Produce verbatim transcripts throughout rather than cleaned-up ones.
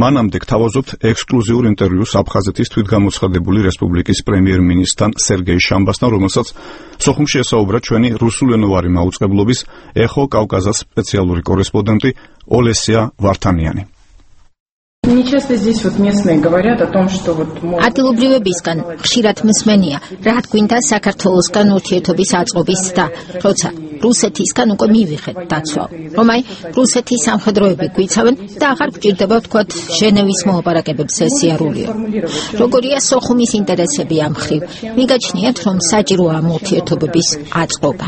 მანამდე გთავაზობთ ექსკლუზიურ ინტერვიუს აფხაზეთის თვითგამოცხადებული რესპუბლიკის პრემიერ-მინისტრთან სერგეი შამბასთან, რომელსაც სოხუმში ესაუბრა ჩვენი რუსულენოვანი მაუწყებლობის ეხო კავკაზას სპეციალური კორესპონდენტი ოლესია ვართანიანი. ადგილობრივებისგან ხშირად მსმენია, რა გვინდა საქართველოსგან ურთიერთობის აწყობის და როცა რუსეთისგან უკვე მივიღეთ დაცვა, რომ აი რუსეთის სამხედროები გვიცავენ და აღარ გვჭირდება ვთქვათ ჟენევის მოლაპარაკებებზე სიარულიო. როგორია სოხუმის ინტერესები ამ მხრივ? მიგაჩნიათ, რომ საჭიროა ამ ურთიერთობების აწყობა.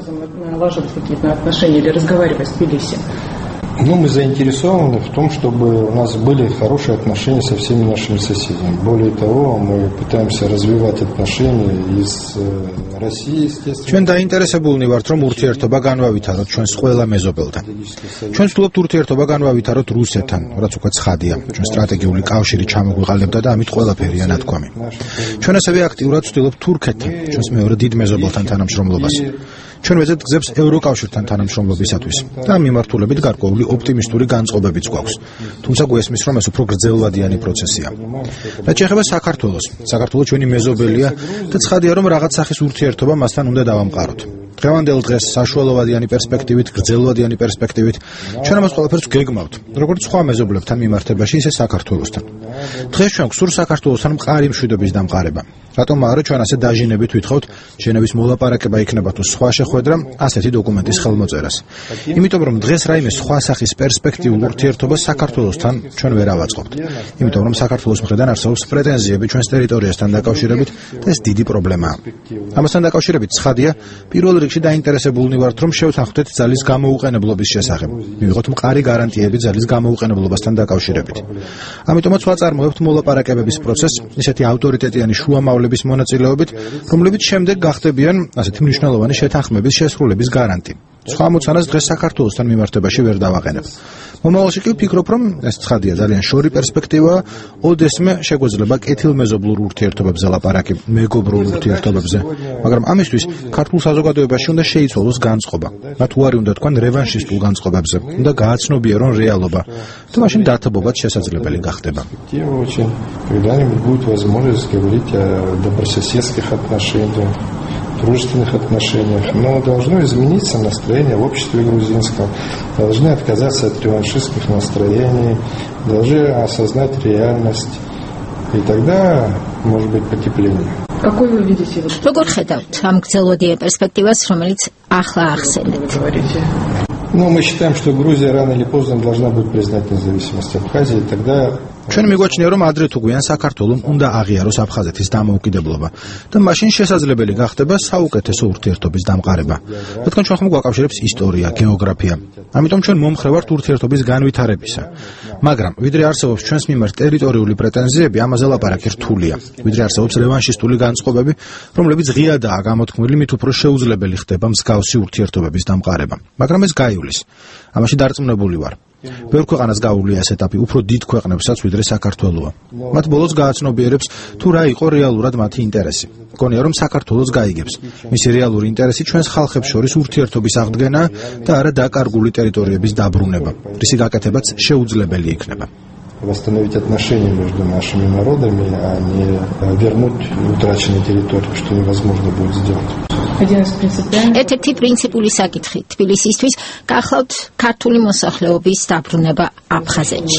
Ну, мы заинтересованы в том, чтобы у нас были хорошие отношения со всеми нашими соседями. Более того, мы пытаемся развивать отношения из России, естественно. ჩვენ დაინტერესებულნი ვართ, რომ ურთიერთობა განვავითაროთ ჩვენს ყველა მეზობელთან. ჩვენ ვცდილობთ ურთიერთობა განვავითაროთ რუსეთთან, რაც უკვე ცხადია. ჩვენ სტრატეგიული კავშირი ჩამოგვიყალიბდა და ამით ყველაფერია ნათქვამი. ჩვენ ასევე აქტიურად ვცდილობთ თურქეთთან, ჩვენს მეორე დიდ მეზობელთან თანამშრომლობას. ჩვენ ვეძებთ გზებს ევროკავშირთან თანამშრომლობისათვის და ამ მიმართულებით გარკვეული ოპტიმისტური განწყობებიც გვაქვს. თუმცა გვესმის, რომ ეს უფრო გრძელვადიანი პროცესია. რაც შეეხება საქართველოს, საქართველო ჩვენი მეზობელია და ცხადია, რომ რაღაც სახის ურთიერთობა მასთან უნდა დავამყაროთ. დღევანდელ დღეს საშუალოვადიანი პერსპექტივით, გრძელვადიანი პერსპექტივით ჩვენ ამას ყველაფერს გეგმავთ, როგორც სხვა მეზობლებთან მიმართებაში, ისე საქართველოსთან. დღეს ჩვენ გვსურს საქართველოსთან მყარი მშვიდობის დამყარება. რატომ არა ჩვენ ასე დაჟინებით ვითხოვთ ჟენევის მოლაპარაკება იქნება თუ სხვა შეხვედრა ასეთი დოკუმენტის ხელმოწერას. იმიტომ რომ დღეს რაიმე სხვა სახის პერსპექტიულ ურთიერთობას საქართველოსთან ჩვენ ვერ ავაწყობთ. იმიტომ რომ საქართველოს მხრიდან არსებობს პრეტენზიები ჩვენს ტერიტორიასთან დაკავშირებით და ეს დიდი პრობლემაა. ამასთან დაკავშირებით ცხადია, პირველ რიგში დაინტერესებულნი ვართ, რომ შევთანხმდეთ ძალის გამოუყენებლობის შესახებ. მივიღოთ მყარი გარანტიები ძალის გამოუყენებლობასთან დაკავშირებით. ამიტომაც ვაწარმოებთ მოლაპარაკებების პროცესს ისეთი ავტორიტეტიანი შუამავლების მონაწილეობით, რომლებიც შემდეგ გახდებიან ასეთი მნიშვნელოვანი შეთანხმების შესრულების გარანტი. სხვა მოცანას დღეს საქართველოსთან მიმართებაში ვერ დავაყენებ. მომავალში კი ვფიქრობ, რომ ეს ცხადია ძალიან შორი პერსპექტივაა, ოდესმე შეგვეძლება კეთილმეზობლურ ურთიერთობებზე ლაპარაკი, მეგობრულ ურთიერთობებზე, მაგრამ ამისთვის ქართულ საზოგადოებაში უნდა შეიცვალოს განწყობა. მათ უარი უნდა თქვან რევანშისტულ განწყობებზე, უნდა გააცნობიერონ რეალობა და მაშინ დათბობაც შესაძლებელი გახდება. Когда-нибудь будет возможность говорить о добрососедских отношениях, дружественных отношениях, но должно измениться настроение в обществе грузинском, должны отказаться от реваншистских настроений, должны осознать реальность, и тогда может быть потепление. Какой вы видите? Როგორ ხედავთ ამ გრძელვადიან პერსპექტივას, რომელიც ახლა ახსენეთ? Ну, мы считаем, что Грузия рано или поздно должна будет признать независимость Абхазии, тогда ჩვენ მიგვაჩნია, რომ ადრე თუ გვიან საქართველოს უნდა აღიაროს აფხაზეთის დამოუკიდებლობა და მაშინ შესაძლებელი გახდება საუკეთესო ურთიერთობის დამყარება. რადგან ჩვენ ხომ გვაკავშირებს ისტორია, გეოგრაფია. ამიტომ ჩვენ მომხრე ვართ ურთიერთობის განვითარებისა. მაგრამ ვიდრე არსებობს ჩვენს მიმართ ტერიტორიული პრეტენზიები, ამაზე ლაპარაკი რთულია. ვიდრე არსებობს რევანშისტული განწყობები, რომლებიც ღიადაა გამოთქმული, მით უფრო შეუძლებელი ხდება მსგავსი ურთიერთობების დამყარება. მაგრამ ეს გაივლის. ამაში დარწმუნებული ვარ. ბევრ ქვეყანას გაუვლია ეს ეტაპი უფრო დიდ ქვეყნებსაც ვიდრე საქართველოა. მათ ბოლოს გააცნობიერებს თუ რა იყო რეალურად მათი ინტერესი. მგონია რომ საქართველოს გაიგებს. მისი რეალური ინტერესი ჩვენს ხალხებს შორის ურთიერთობის აღდგენა და არა დაკარგული ტერიტორიების დაბრუნება, რისი გაკეთებაც შეუძლებელი იქნება. Восстановить отношения между нашими народами, а не вернуть утраченные территории, что невозможно будет сделать. ერთ-ერთი პრინციპული საკითხი თბილისისთვის გახლავთ ქართული მოსახლეობის დაბრუნება აფხაზეთში.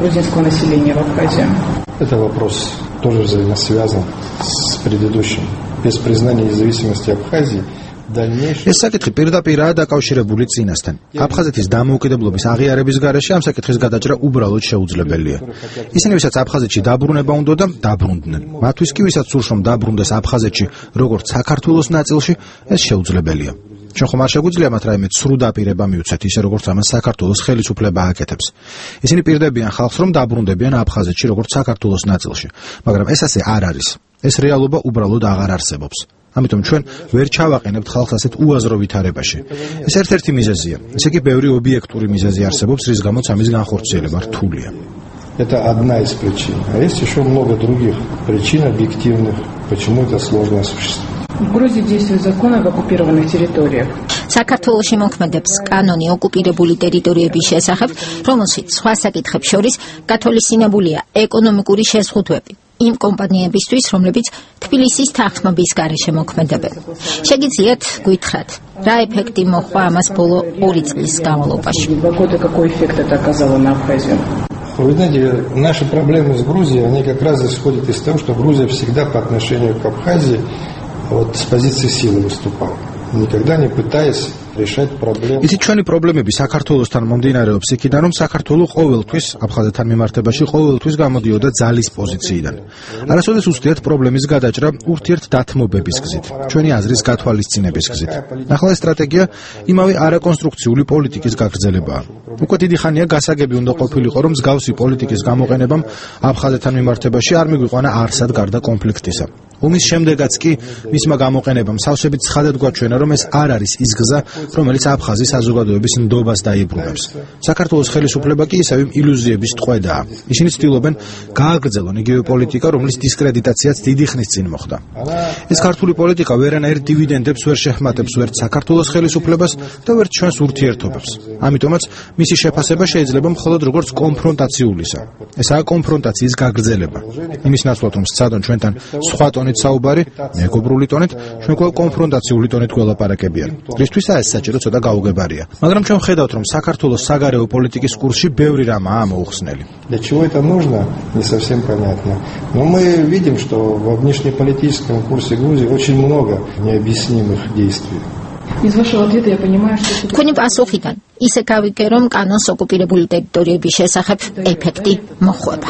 Это вопрос тоже взаимосвязан с предыдущим. Без признания независимости Абхазии ეს საკითხი პირდაპირაა დაკავშირებული წინასთან. აფხაზეთის დამოუკიდებლობის აღიარების გარეშე ამ საკითხის გადაჭრა უბრალოდ შეუძლებელია. ისინი, ვისაც აფხაზეთში დაბრუნება უნდა და დაბრუნდნენ. მათთვის კი, ვისაც სურს რომ დაბრუნდეს აფხაზეთში, როგორც საქართველოს ნაწილში, ეს შეუძლებელია. ჩვენ ხომ არ შეგვიძლია მათ რაიმე ცრუ დაპირება მივცეთ, ისე როგორც ამას საქართველოს ხელისუფლება აკეთებს. ისინი პირდებიან ხალხს, რომ დაბრუნდებიან აფხაზეთში, როგორც საქართველოს ნაწილში, მაგრამ ეს ასე არ არის. ეს რეალობა უბრალოდ აღარ არსებობს. ამიტომ ჩვენ ვერ ჩავაყენებთ ხალხს ასეთ უაზრო ვითარებაში. ეს ერთ-ერთი მიზეზია. ისე კი ბევრი ობიექტური მიზეზი არსებობს, რის გამოც ამის განხორციელება რთულია. Это одна из причин. А есть еще много других причин объективных, почему это сложно осуществить. საქართველოში მოქმედებს კანონი ოკუპირებული ტერიტორიების შესახებ, რომელშიც სხვა საკითხებს შორის გათვალისწინებულია ეკონომიკური შეზღუდვები იმ კომპანიებისთვის, რომლებიც თბილისის თანხმობის გარეშე მოქმედებენ. შეგიძლიათ გითხრათ, რა ეფექტი მოჰყვა ამას ბოლო ორი წლის განმავლობაში? Вы знаете, наши проблемы с Грузией, они как раз исходят из того, что Грузия всегда по отношению к Абхазии вот с позиции силы выступала, никогда не пытаясь решать проблемы. იცით, ჩვენი პრობლემები საქართველოსთან მომდინარეობს იქიდან, რომ საქართველო ყოველთვის აფხაზეთთან მიმართებაში ყოველთვის გამოდიოდა ძალის პოზიციიდან. არასოდეს უსწრეთ პრობლემის გადაჭრა ურთიერთდათმობების გზით, ჩვენი აზრის გათვალისწინების გზით. ახლა ეს სტრატეგია იმავე არაკონსტრუქციული პოლიტიკის გაგრძელებაა. უკვე დიდი ხანია გასაგები უნდა ყოფილიყო, რომ მსგავსი პოლიტიკის გამოყენებამ აფხაზეთთან მიმართებაში არ მიგვიყვანა არსად გარდა კონფლიქტისა. ომის შემდეგაც კი მისმა გამოყენებამ სავსებით ცხადად გვაჩვენა, რომ ეს არ არის ის გზა, რომელიც აფხაზის საზოგადოების ნდობას დაიბრუნებს. საქართველოს ხელისუფლება კი ისევ ილუზიების ტყვედაა. ისინი ცდილობენ გააგრძელონ იგივე პოლიტიკა, რომლის დისკრედიტაციაც დიდი ხნის წინ მოხდა. ეს ქართული პოლიტიკა ვერანაირ დივიდენდებს ვერ შეჰმატებს ვერც საქართველოს ხელისუფლებას და ვერც ჩვენს ურთიერთობებს. ამიტომაც მისი შეფასება შეიძლება მხოლოდ როგორც კონფრონტაციულისა. ესაა კონფრონტაციის გაგრძელება. იმის ნაცვლად, რომ სცადონ ჩვენთან სხვა ტონით საუბარი, მეგობრული ტონით, ჩვენ კვლავ კონფრონტაციული ტონით გველაპარაკებიან. რისთვისა ეს საჭირო ცოტა გაუგებარია. მაგრამ ჩვენ ხედავთ, რომ საქართველოს საგარეო პოლიტიკის კურსში ბევრი რამაა მოუხსნელი. Для чего это нужно, не совсем понятно. Но мы видим, что во внешнеполитическом курсе Грузии очень много необъяснимых действий. Из вашего ответа я понимаю, что... თქვენი პასუხიდან ისე გავიგე, რომ კანონს ოკუპირებული ტერიტორიების შესახებ ეფექტი მოჰყვება.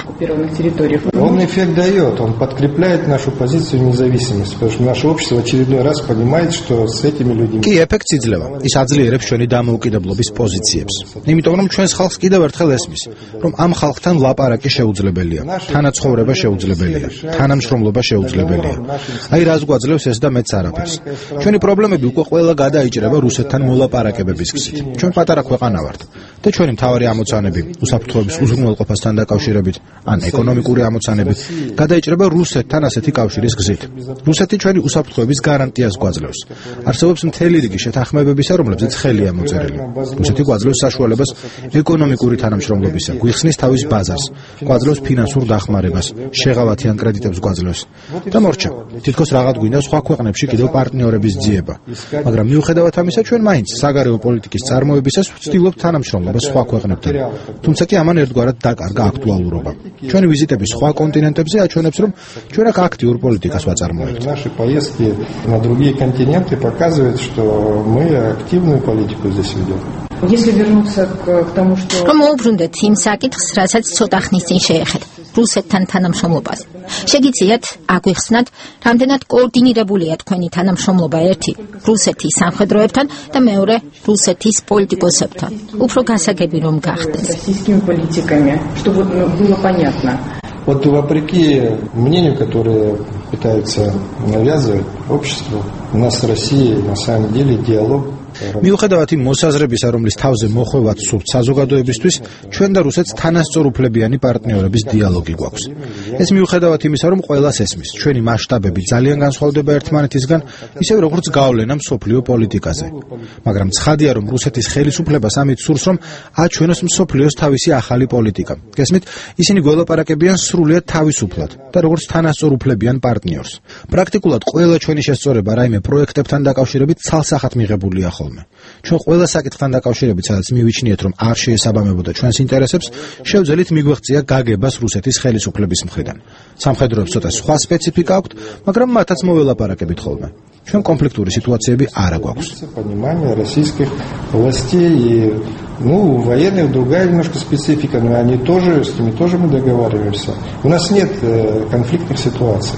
Он эффект дает, он подкрепляет нашу позицию независимости, потому что наше общество в очередной раз понимает, что с этими людьми... კი ეფექტს იძლევა. ის აძლიერებს ჩვენი დამოუკიდებლობის პოზიციებს. იმიტომ რომ ჩვენს ხალხს კიდევ ერთხელ ესმის, რომ ამ ხალხთან ლაპარაკი შეუძლებელია, თანაცხოვრება შეუძლებელია, თანამშრომლობა შეუძლებელია. აი რას გვაძლევს ეს და მეც არაფერს. ჩვენი პრობლემები უკვე ყველა გადაიჭრება რუსეთთან მოლაპარაკებების გზით. ჩვენ პატარა ქვეყანა ვართ და ჩვენი მთავარი ამოცანები უსაფრთხოების უზრუნველყოფასთან დაკავშირებით ან ეკონომიკური ამოცანები გადაიჭრება რუსეთთან ასეთი კავშირის გზით. რუსეთი ჩვენი უსაფრთხოების გარანტიას გვაძლევს. არსებობს მთელი რიგი შეთანხმებებისა, რომლებზეც ხელია მოწერილი. რუსეთი გვაძლევს საშუალებას ეკონომიკური თანამშრომლობისა, გვიხსნის თავის ბაზარს, გვაძლევს ფინანსურ დახმარებას, შეღავათიან კრედიტებს გვაძლევს. და მორჩა, თითქოს რაღაც გვინდა სხვა ქვეყნებში კიდევ პარტნიორების ძიება. მაგრამ მიუხედავად ამისა, ჩვენ მაინც საგარეო პოლიტიკის წარმოებისას ვცდილობთ თანამშრომლობას სხვა ქვეყნებთან. თუმცა კი ამან ერთგვარად დაკარგა აქტუალურობა. ჩვენი ვიზიტები სხვა კონტინენტებზე აჩვენებს, რომ ჩვენ აქ აქტიურ პოლიტიკას ვაწარმოებთ. Наши поездки на другие континенты показывают, что мы активную политику здесь ведем. Если вернуться к тому, что... რომ მოუბრუნდეთ იმ საკითხს, რასაც ცოტა ხნის წინ შეეხეთ, რუსეთთან თანამშრომლობას. შეგიძლიათ აგვიხსნათ, რამდენად კოორდინირებულია თქვენი თანამშრომლობა ერთი რუსეთის სამხედროებთან და მეორე რუსეთის პოლიტიკოსებთან. უფრო გასაგები რომ გახდეს. российскими политиками, чтобы было понятно. Вот вопреки мнению, которое пытаются навязывать обществу, у нас с Россией на самом деле диалог. მიუხედავად იმ მოსაზრებისა, რომლის თავზე მოხვევათ სურთ საზოგადოებისთვის, ჩვენ და რუსეთს თანასწორუფლებიანი პარტნიორების დიალოგი გვაქვს. ეს მიუხედავად იმისა, რომ ყველას ესმის, ჩვენი მასშტაბები ძალიან განსხვავდება ერთმანეთისგან, ისევ როგორც გავლენა მსოფლიო პოლიტიკაზე. მაგრამ ცხადია, რომ რუსეთის ხელისუფლებას ამით სურს, რომ აჩვენოს მსოფლიოს თავისი ახალი პოლიტიკა. გესმით, ისინი გველაპარაკებიან სრულიად თავისუფლად და როგორც თანასწორუფლებიან პარტნიორს. პრაქტიკულად ყველა ჩვენი შესწორება რაიმე პროექტებთან დაკავშირებით ცალსახად მიღებულია. ჩვენ ყველა საკითხთან დაკავშირებით, სადაც მივიჩნიეთ, რომ არ შეესაბამებოდა ჩვენს ინტერესებს, შევძელით მიგვეღწია გაგებას რუსეთის ხელისუფლების მხრიდან. სამხედროებს ცოტა სხვა სპეციფიკა აქვთ, მაგრამ მათაც მოველაპარაკებით ხოლმე. ჩვენ კონფლიქტური სიტუაციები არა გვაქვს. Понимание российских властей и, ну, у военных другая немножко специфика, но они тоже, с ними тоже мы договариваемся. У нас нет э, конфликтных ситуаций.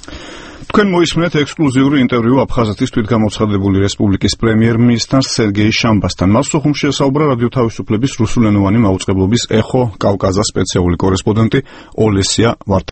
თქვენ მოისმენთ ექსკლუზიური ინტერვიუ აფხაზეთის თვითგამოცხადებული რესპუბლიკის პრემიერ-მინისტრთან სერგეი შამბასთან. მას სოხუმში ესაუბრა რადიო თავისუფლების რუსულენოვანი მაუწყებლობის ეხო კავკაზას სპეციალური კორესპონდენტი ოლესია ვარდანა.